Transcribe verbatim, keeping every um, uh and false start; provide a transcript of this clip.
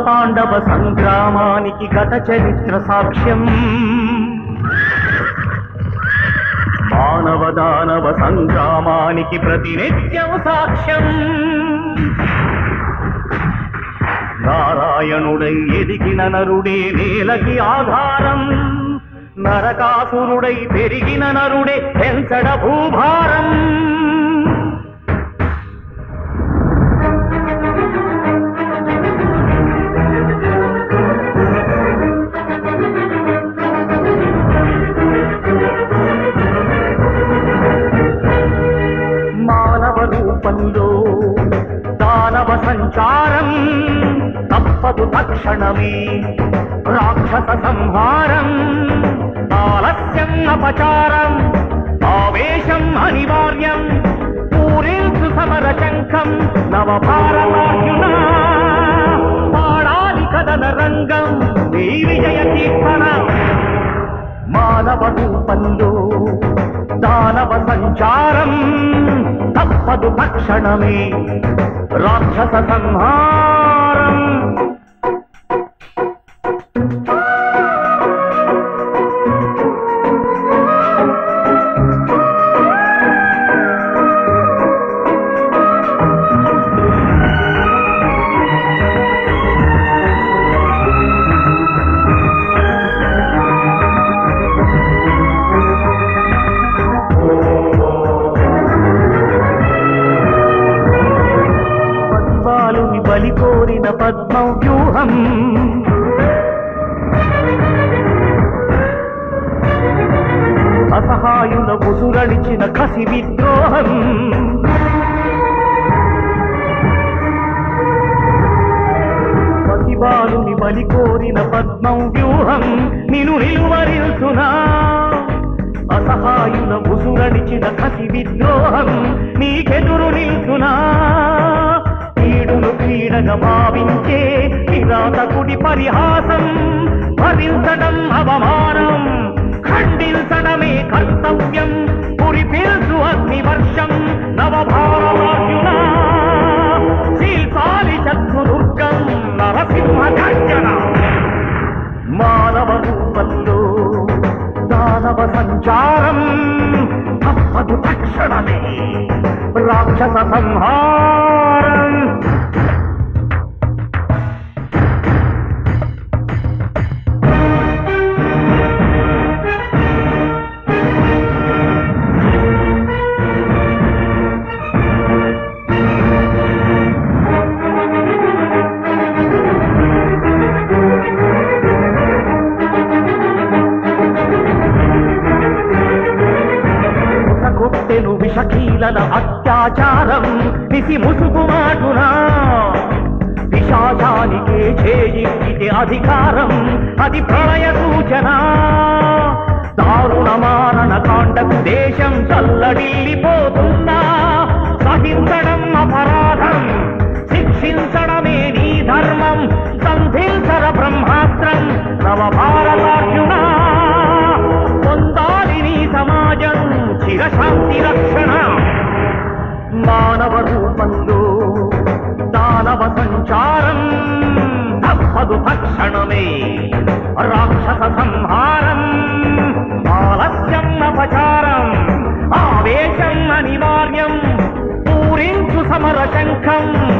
పాండవ సంగ్రామానికి గత చరిత్ర సాక్ష్యం, మానవ దానవ సంగ్రామానికి ప్రతినిత్యం సాక్ష్యం. నారాయణుడై ఎదిగిన నరుడే నేలకి ఆధారం, నరకాసురుడై పెరిగిన నరుడే పెంచడ భూభారం. మానవ రూపంలో దానవ సంచారం, తప్పదు తక్షణమే రాక్షస సంహారం. ఆలస్యం అపచారం, ఆవేశం అనివార్యం, పూరించు సమర శంఖం నవభారతార్జున. పాడాలి కదన రంగం నీ విజయ కీర్తన. మానవ రూపంలో దానవ సంచారం, తప్పదు తక్షణమే రాక్షస సంహారం. బలి కోరిన పద్మం వ్యూహం, అసహాయుల బుసురడిచిన కసి విద్రోహం. పసిబాలుని బలి కోరిన పద్మం వ్యూహం నిను నిలువరిల్చునా. అసహాయుల బుసురడిచిన కసి విద్రోహం నీకెదురు నిల్చునా. కీడును క్రీడగా భావించే నిరాతకుడి పరిహాసం, భరించడం అవమానం, ఖండించడమే కర్తవ్యం. పురిపిల్చు అగ్నివర్షం నవభారతార్జున. శీల్పాలి శత్రుదుర్గం నరసింహ గర్జన. మానవ రూపంలో దానవ సంచారం, తప్పదు తక్షణమే రాక్షస సంహారం. కొట్టెను విషకీలన అత్యాచారం నిసి ముసుగుమాటునా. విషాజానికే చేయితే అధికారం అది ప్రళయ సూచన. దారుణ మారణ కాండకు దేశం చల్లడిల్లిపోతుందా. సహించడం అపరాధం, శిక్షించడమే నీ ధర్మం. సంధించర బ్రహ్మాస్త్రం నవభారతార్జున. పొందాలి నీ సమాజం చిరశాంతి రక్షణ. మానవ రూపంలో దానవ సంచారం, తప్పదు తక్షణమే రాక్షస సంహారం. ఆలస్యం అపచారం, ఆవేశం అనివార్యం, పూరించు సమర శంఖం